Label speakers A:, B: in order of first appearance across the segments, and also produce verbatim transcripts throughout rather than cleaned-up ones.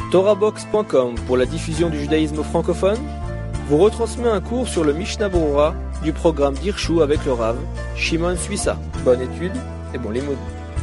A: Torahbox point com pour la diffusion du judaïsme francophone vous retransmet un cours sur le Mishnah Berurah du programme d'Hirshu avec le Rav Shimon Suissa. Bonne étude et bon limoud.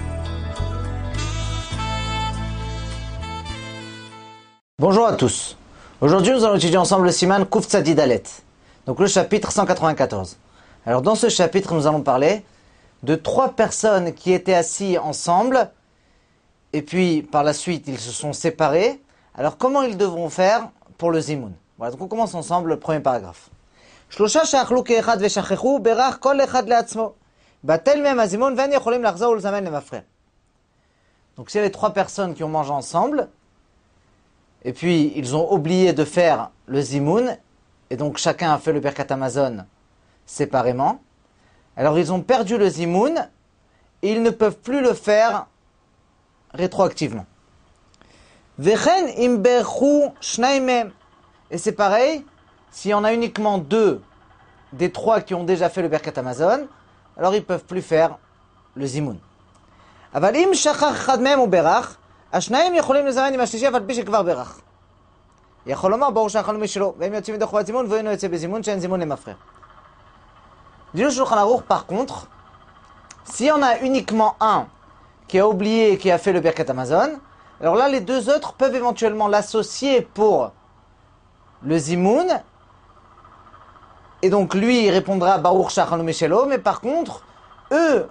B: Bonjour à tous. Aujourd'hui, nous allons étudier ensemble le Siman Kuf Tzadi Dalet, donc le chapitre cent quatre-vingt-quatorze. Alors dans ce chapitre, nous allons parler de trois personnes qui étaient assis ensemble et puis par la suite, ils se sont séparés. Alors comment ils devront faire pour le Zimoun? Voilà, donc on commence ensemble le premier paragraphe. Shlosha she'achlu ke'echad ve'shachechu berach kol echad le'atzmo batel mehem hazimon ve'en yecholim lachzor ulzamen lemafrer. Donc s'il y a les trois personnes qui ont mangé ensemble, et puis ils ont oublié de faire le Zimoun, et donc chacun a fait le Birkat Hamazon séparément, alors ils ont perdu le Zimoun, et ils ne peuvent plus le faire rétroactivement. Vechen im berchu shnai mehem. Et c'est pareil, s'il y en a uniquement deux des trois qui ont déjà fait le Birkat Hamazon, alors ils ne peuvent plus faire le Zimoun. Aval im shachach echad mehem u berach, השניים יכולים לזמן עם השלישי, אבל פי שכבר ברך. יכול לומר, ברור שאכלנו משלו, והם יוצאים ידי חובת זימון, ואינו יוצא בזימון, שאין זימון למפרר. Dit le Shulchan Aruch, par contre, s'il y en a uniquement un qui a oublié et qui a fait le Birkat Hamazon, alors là, les deux autres peuvent éventuellement l'associer pour le Zimoun, et donc lui, il répondra, Baruch Shachanu Meshelo, mais par contre, eux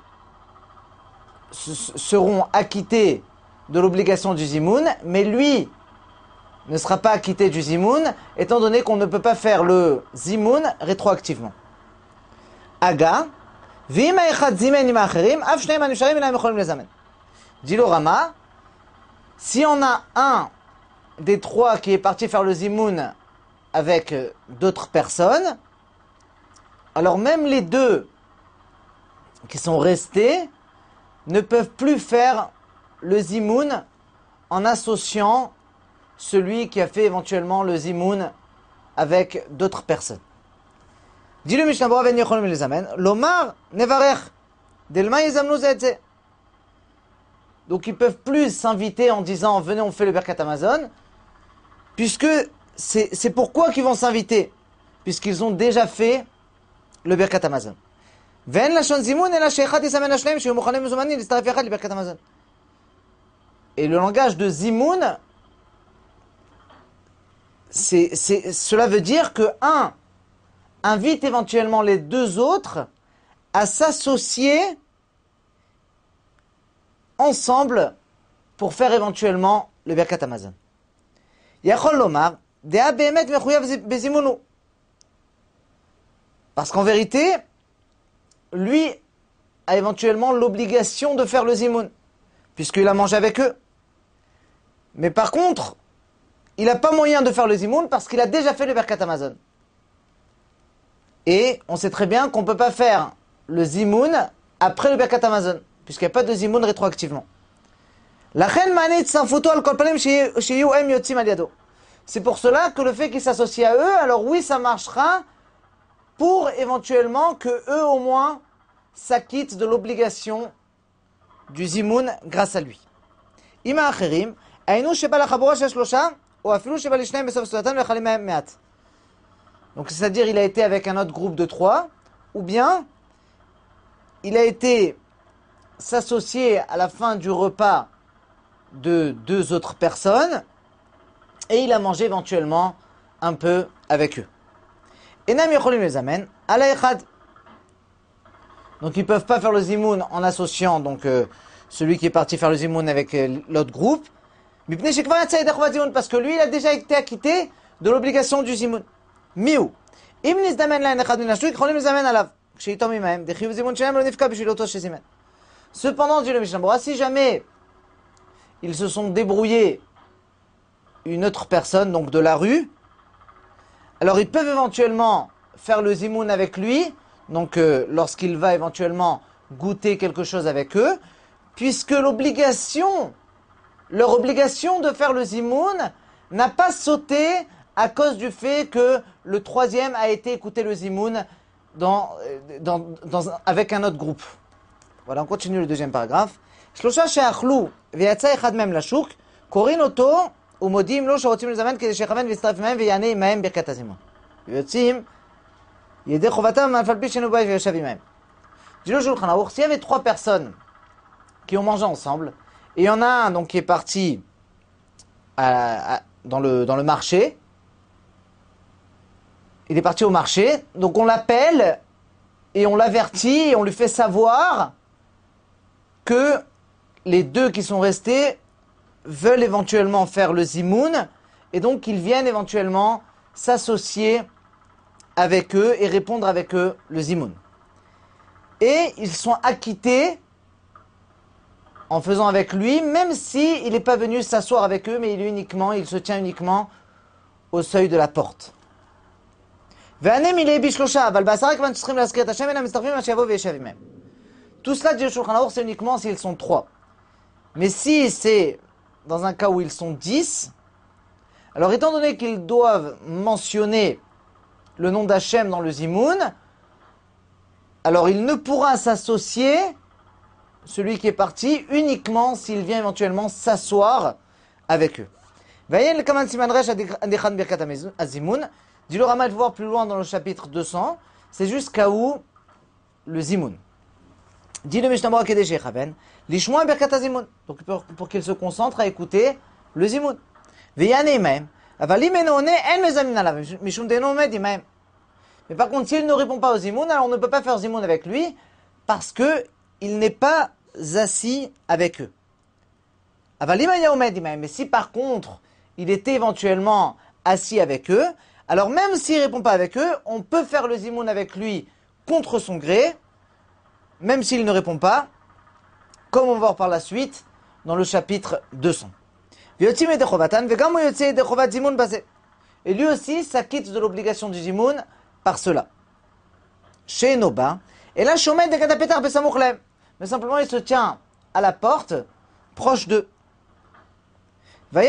B: seront acquittés de l'obligation du Zimoun, mais lui ne sera pas acquitté du Zimoun, étant donné qu'on ne peut pas faire le Zimoun rétroactivement. Aga, v'ima echad zimen im acherim, af shneim anusharim ila mecholim lezamen. Dit le Rama, si on a un des trois qui est parti faire le Zimoun avec d'autres personnes, alors même les deux qui sont restés ne peuvent plus faire le Zimoun en associant celui qui a fait éventuellement le Zimoun avec d'autres personnes. Dit le Mishnah Berurah, ve'en yecholim lezamen, lomar nevarech, delma yezamnu ze et ze. Donc ils peuvent plus s'inviter en disant venez on fait le Birkat Hamazon, puisque c'est, c'est pourquoi qu'ils vont s'inviter, puisqu'ils ont déjà fait le Birkat Hamazon. Ve'en lashon zimoun ela she'echad yisamen hashneim she'yu muchanim mezumanin l'istaref yachad le Birkat Hamazon. Et le langage de Zimoun, c'est, c'est, cela veut dire que un invite éventuellement les deux autres à s'associer ensemble pour faire éventuellement le Birkat Hamazon. Yachol lomar, dea behemet mechuyav bezimunu. Parce qu'en vérité, lui a éventuellement l'obligation de faire le Zimoun, puisqu'il a mangé avec eux. Mais par contre, il n'a pas moyen de faire le Zimoun parce qu'il a déjà fait le Birkat Hamazon. Et on sait très bien qu'on ne peut pas faire le Zimoun après le Birkat Hamazon, puisqu'il n'y a pas de Zimoun rétroactivement. C'est pour cela que le fait qu'ils s'associent à eux, alors oui, ça marchera pour éventuellement que eux au moins s'acquittent de l'obligation du Zimoun grâce à lui. Ima acherim, donc c'est-à-dire il a été avec un autre groupe de trois, ou bien il a été s'associer à la fin du repas de deux autres personnes et il a mangé éventuellement un peu avec eux. Enam yecholim lezamen ala echad. Donc ils ne peuvent pas faire le Zimoun en associant donc euh, celui qui est parti faire le Zimoun avec euh, l'autre groupe. Parce que lui, il a déjà été acquitté de l'obligation du Zimoun. Miou. Cependant, dit le Mishnah Berurah, si jamais ils se sont débrouillés une autre personne, donc de la rue, alors ils peuvent éventuellement faire le Zimoun avec lui, donc euh, lorsqu'il va éventuellement goûter quelque chose avec eux, puisque l'obligation Leur obligation de faire le Zimoun n'a pas sauté à cause du fait que le troisième a été écouter le Zimoun dans, dans, dans, avec un autre groupe. Voilà, on continue le deuxième paragraphe. Shlosha she'achlu ve'yatsa echad mem lashuk, korin oto ומודיעים לו שרוצים לזמן כדי שיכוון ויצטרף עמהם ויענה עמהם ברכת הזימון. ויוצאים ידי חובתם אף על פי שאינו בא ויושב עמהם. Dit le Shulchan Aruch, s'il y avait trois personnes qui ont mangé ensemble, et il y en a un donc qui est parti à, à, dans, le, dans le marché, il est parti au marché, donc on l'appelle et on l'avertit et on lui fait savoir que les deux qui sont restés veulent éventuellement faire le zimoun et donc qu'ils viennent éventuellement s'associer avec eux et répondre avec eux le zimoun. Et ils sont acquittés en faisant avec lui, même si il n'est pas venu s'asseoir avec eux, mais il est uniquement, il se tient uniquement au seuil de la porte. Tout cela, dit le Shulchan Aruch, c'est uniquement s'ils sont trois. Mais si c'est dans un cas où ils sont dix, alors étant donné qu'ils doivent mentionner le nom d'Hachem dans le zimoun, alors il ne pourra s'associer, celui qui est parti, uniquement s'il vient éventuellement s'asseoir avec eux. Dit le Rama, il faut voir plus loin dans le chapitre deux cents, c'est jusqu'à où le zimoun. Dit le Mishnah Berurah Kedesh Yechaven, lishmoa berkat hazimoun, donc pour, pour qu'il se concentre à écouter le zimoun. Veyane même, avali menone en mezamin alav, mishum deno med imam. Mais par contre, s'il ne répond pas au zimoun, alors on ne peut pas faire zimoun avec lui, parce que il n'est pas assis avec eux. Avali maya med imam. Mais si par contre, il était éventuellement assis avec eux, alors même s'il ne répond pas avec eux, on peut faire le zimoun avec lui contre son gré, même s'il ne répond pas, comme on va voir par la suite dans le chapitre deux cents. Et lui aussi s'acquitte de l'obligation du zimoun par cela. Chez Noba, et là, mais simplement il se tient à la porte, proche d'eux. Donc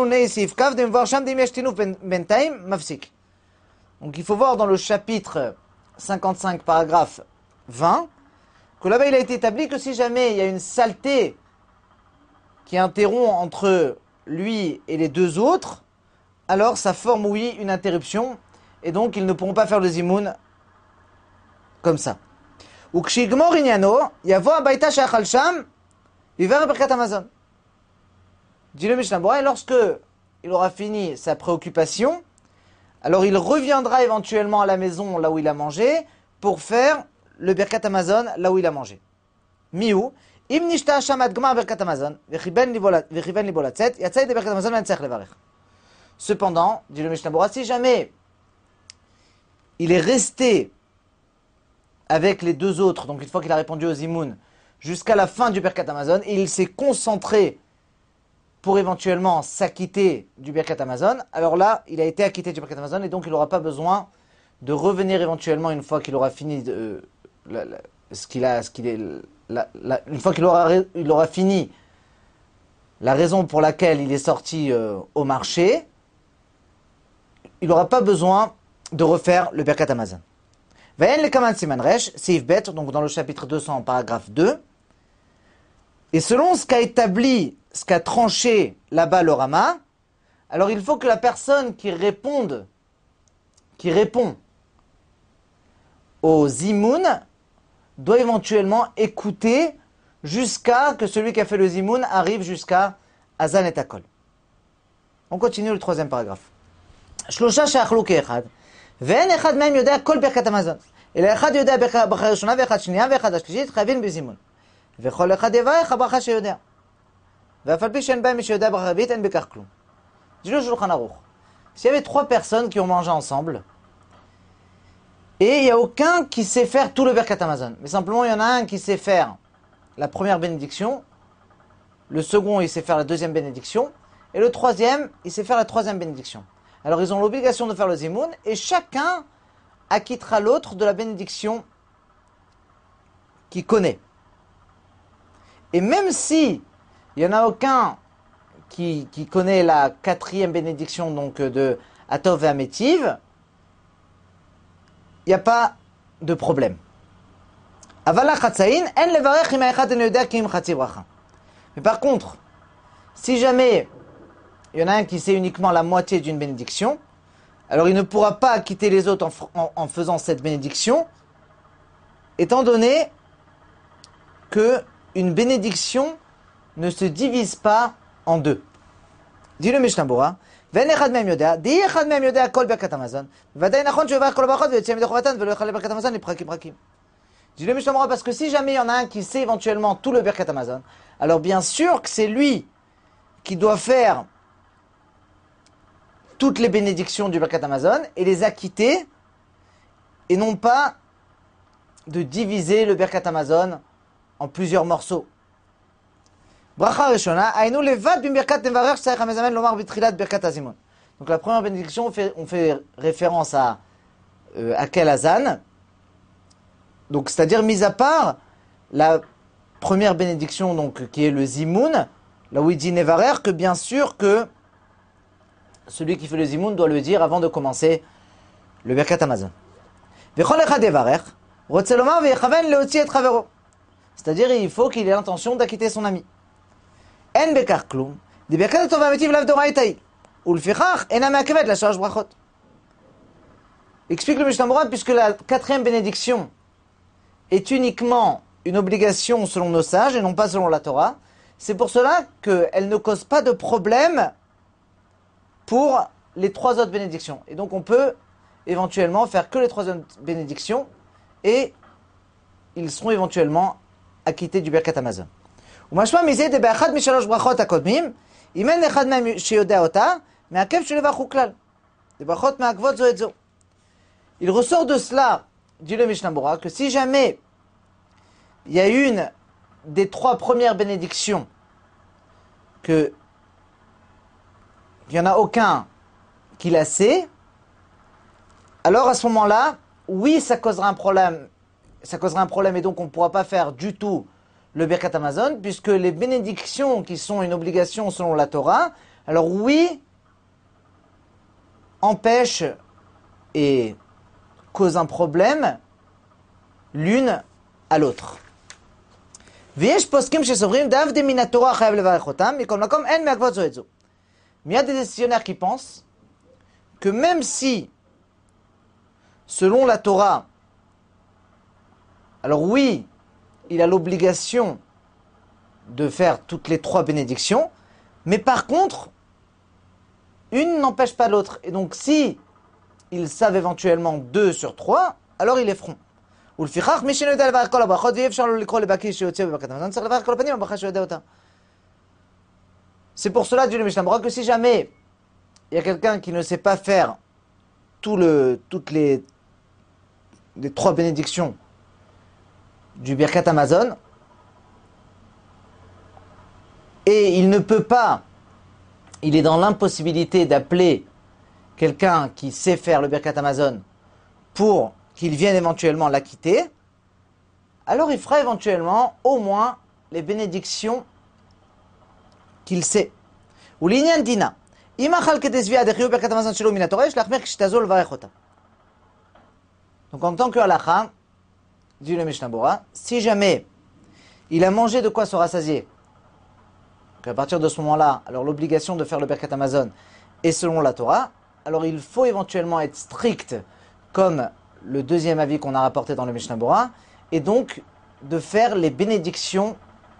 B: il faut voir dans le chapitre cinquante-cinq, paragraphe vingt, que là-bas il a été établi que si jamais il y a une saleté qui interrompt entre lui et les deux autres, alors ça forme, oui, une interruption, et donc ils ne pourront pas faire le zimoun comme ça. Ou kshigmor inyano, yavo abayta shachal sham, yiver berkat Amazon. Dit le Mishnah Berurah, et lorsque il aura fini sa préoccupation, alors il reviendra éventuellement à la maison là où il a mangé pour faire le Birkat Amazon là où il a mangé. Miou, im nishta hasham ad gmar Birkat Amazon, vechiben libo latzet, yatzai de Birkat Amazon v'entzech levarech. Cependant, dit le Mishnah Berurah, si jamais il est resté avec les deux autres, donc une fois qu'il a répondu au zimoun, jusqu'à la fin du Birkat Amazon, et il s'est concentré pour éventuellement s'acquitter du Birkat Amazon, alors là, il a été acquitté du Birkat Amazon, et donc il n'aura pas besoin de revenir éventuellement une fois qu'il aura fini de, euh, la, la, ce qu'il a, ce qu'il est, la, la, une fois qu'il aura, il aura fini la raison pour laquelle il est sorti euh, au marché, il n'aura pas besoin de refaire le Birkat Amazon. Vayen le kaman siman resh, seif bet, donc dans le chapitre deux cents, paragraphe deux, et selon ce qu'a établi, ce qu'a tranché là-bas le Rama, alors il faut que la personne qui réponde, qui répond au zimoun, doit éventuellement écouter jusqu'à que celui qui a fait le zimoun arrive jusqu'à Azan et Akol. On continue le troisième paragraphe. Shlosha she'achlu ke'echad, ve'en echad mehem yodea kol birkat Amazon. אלא אחד יודע ברכה ראשונה ואחד שנייה ואחד השלישית חייבים בזימון. וכל אחד יברך הברכה שיודע. ואף על פי שאין בהם מי שיודע ברכה רביעית אין בכך כלום. Dit le Shulchan Aruch. S'il y avait trois personnes qui ont mangé ensemble, et il n'y a aucun qui sait faire tout le Birkat Amazon, mais simplement il y en a un qui sait faire la première bénédiction, le second il sait faire la deuxième bénédiction, et le troisième il sait faire la troisième bénédiction. Alors ils ont l'obligation de faire le zimoun, et chacun acquittera l'autre de la bénédiction qu'il connaît. Et même si il n'y en a aucun qui, qui connaît la quatrième bénédiction donc de Atov et Amétiv, il n'y a pas de problème. Mais par contre, si jamais il y en a un qui sait uniquement la moitié d'une bénédiction, alors il ne pourra pas acquitter les autres en, en, en faisant cette bénédiction, étant donné que une bénédiction ne se divise pas en deux. Dit le Mishnah Berurah, ואין אחד מהם יודע, די אחד מהם יודע כל ברכת המזון, ודאי נכון שהוא יברך כל הברכות ויוצא ידי חובתן ולא יאכל לברכת המזון לפרקים פרקים. Dit le Mishnah Berurah, parce que si jamais il y en a un qui sait éventuellement tout le Birkat Hamazon, alors bien sûr que c'est lui qui doit faire toutes les bénédictions du Birkat Hamazon et les acquitter, et non pas de diviser le Birkat Hamazon en plusieurs morceaux. Bracha Rishona, Aïnou levad bim birkat nevarech tzarech hamezamen lomar b'tchilat birkat hazimun. Donc la première bénédiction, on fait, on fait référence à euh, à quel azan. Donc c'est-à-dire mis à part la première bénédiction, donc qui est le zimoun, là où il dit nevarech, que bien sûr que celui qui fait le zimoun doit le dire avant de commencer le birkat hamazon. V'chol echad yevarech, rotze lomar ve'yechaven leotzi et chavero. C'est-à-dire il faut qu'il ait l'intention d'acquitter son ami. En bekar klum, di birkat hatov ha'mitiv lav doraitaï, ulfichach ena me'akevet la shalosh brachot. Explique le Mishnah Berurah, puisque la quatrième bénédiction est uniquement une obligation selon nos sages et non pas selon la Torah, c'est pour cela qu'elle ne cause pas de problème pour les trois autres bénédictions. Et donc on peut éventuellement faire que les trois autres bénédictions et ils seront éventuellement acquittés du Birkat Hamazon. ומשמע מזה דבאחד משלוש ברכות הקודמים, אם אין אחד מהם שיודע אותה, מעכב שלברך הוא כלל. דברכות מעכבות זו את זו. Il ressort de cela, dit le Mishnah Berurah, que si jamais il y a une des trois premières bénédictions que il n'y en a aucun qui la sait, alors à ce moment-là, oui, ça causera un problème, ça causera un problème et donc on ne pourra pas faire du tout le Birkat Hamazon, puisque les bénédictions qui sont une obligation selon la Torah, alors oui, empêchent et causent un problème l'une à l'autre. ויש פוסקים שסוברים דווקא מן התורה חייב לברך אותם, מכל מקום אין מעכבות זו את זו. Mais il y a des décisionnaires qui pensent que même si, selon la Torah, alors oui, il a l'obligation de faire toutes les trois bénédictions, mais par contre, une n'empêche pas l'autre. Et donc, si ils savent éventuellement deux sur trois, alors ils les feront. C'est pour cela, dit le Mishnah Berurah, que si jamais il y a quelqu'un qui ne sait pas faire tout le, toutes les, les trois bénédictions du Birkat Hamazon, et il ne peut pas, il est dans l'impossibilité d'appeler quelqu'un qui sait faire le Birkat Hamazon pour qu'il vienne éventuellement l'acquitter, alors il fera éventuellement au moins les bénédictions qu'il sait. Ou l'inyan dina, imachal ketesvia dechiu Birkat Hamazon shelo min haTorah, shlachmer kishtazo levarech ota. Donc en tant que halakha, dit le Mishnah Berurah, si jamais il a mangé de quoi se rassasier, qu'à partir de ce moment-là, alors l'obligation de faire le Birkat Hamazon est selon la Torah, alors il faut éventuellement être strict comme le deuxième avis qu'on a rapporté dans le Mishnah Berurah, et donc de faire les bénédictions,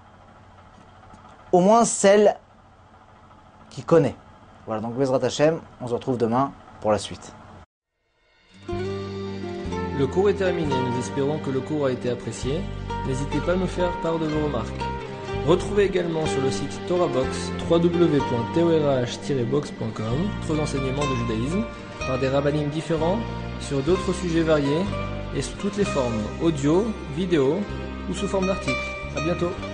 B: au moins celles qu'il connaît. Voilà, donc Bezrat Hashem, on se retrouve demain pour la suite.
A: Le cours est terminé, nous espérons que le cours a été apprécié. N'hésitez pas à nous faire part de vos remarques. Retrouvez également sur le site TorahBox w w w point torah tiret box point com d'autres enseignements de judaïsme par des rabbinim différents sur d'autres sujets variés et sous toutes les formes, audio, vidéo ou sous forme d'articles. À bientôt.